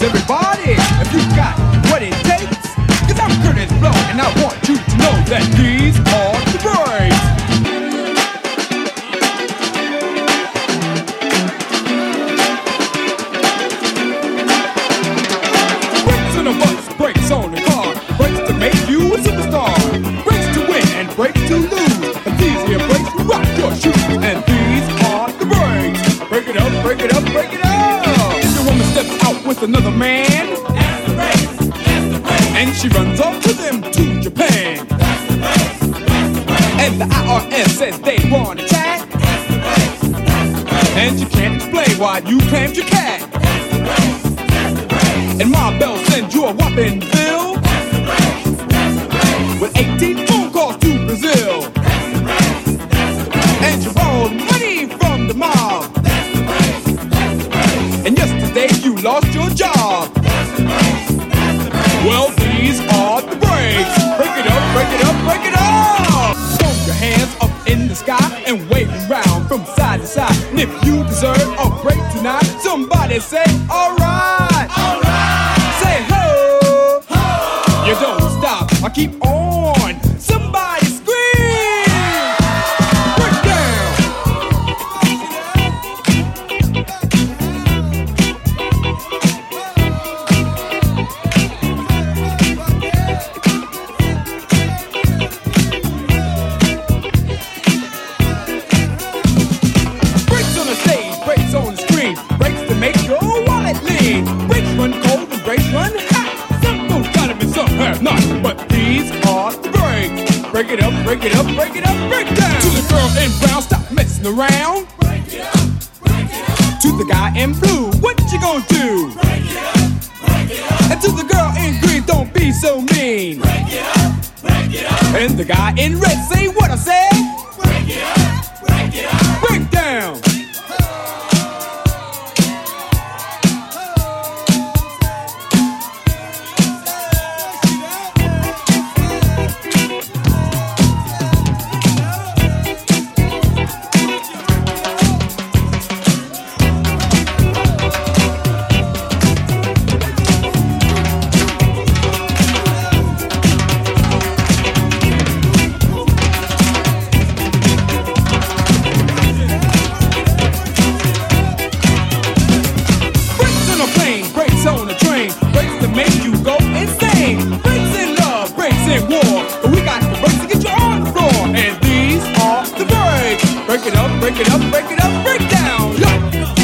everybody, if you got what it takes. Cause I'm Curtis Blow, and I want you to know that these are the breaks. Brakes on a bus, brakes on the car, brakes to make you a superstar, brakes to win and brakes to lose. And these here brakes rock your shoes, and these are the breaks. Break it up, break it up, break it up. If your woman steps out with another man, that's the breaks, that's the breaks. And she runs off to them to Japan, that's the breaks, that's the breaks. And the IRS says they want a chat, that's the breaks, that's the breaks. And you can't explain why you claimed your cat, that's the breaks, that's the breaks. And Ma Bell sends you a whopping bill, that's the breaks, that's the breaks. With 18 phone calls to Brazil, that's the breaks, that's the breaks. And you borrowed money from the mob, that's the breaks, that's the breaks. And yesterday you lost your job, that's the breaks, that's the breaks. Well, these are the breaks. Break it up, break it up, break it up. Throw your hands up in the sky and wave around from side to side. And if you deserve a break tonight, somebody say, alright, alright. Say ho, ho. You don't stop, I keep on. Somebody scream. Break down. Brakes on the stage, brakes on the screen, brakes to make your wallet lean. Brakes run cold and brakes run hot. Some folks got them and some have not, but these are the breaks. Break it up, break it up, break it up, break down. To the girl in brown, stop messing around. Break it up, break it up. To the guy in blue, what you gonna do? Break it up, break it up. And to the girl in green, don't be so mean. Break it up, break it up. And the guy in red, say what I said. Break it up, break it up. Break down. Break it up, break it up, break it up, break down. Yo.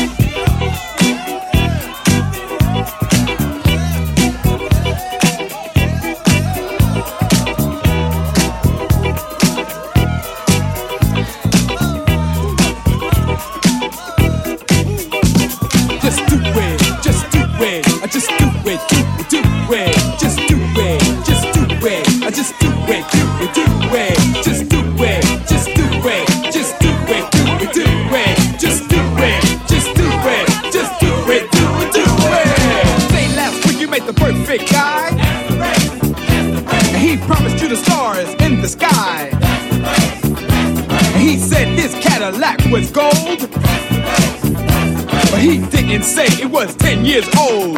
Just do it, just do it, I just do it, do it, just do it, just do it, I just do it, do it, just do it, just do it, just do it, do it, do it, just do it, just do it, just do it, do it, do it. Say last week you made the perfect guy, and he promised you the stars in the sky, and he said his Cadillac was gold, but he didn't say it was 10 years old.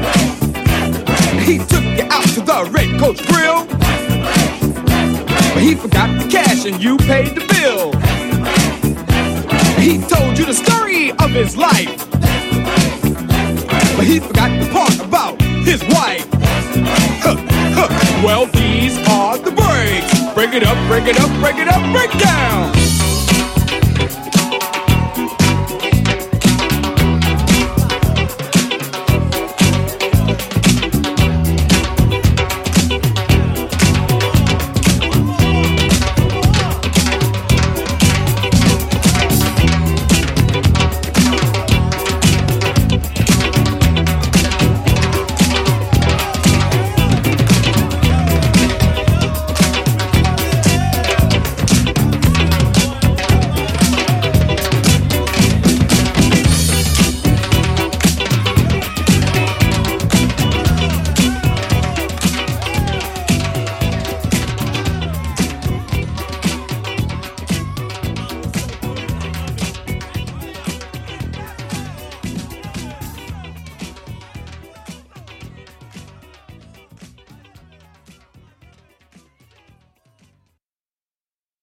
He took you out to the Red Coach Grill, but he forgot the cash and you paid the bill. He told you the story of his life, but he forgot the part about his wife. Well, these are the breaks. Break it up, break it up, break it up, break down.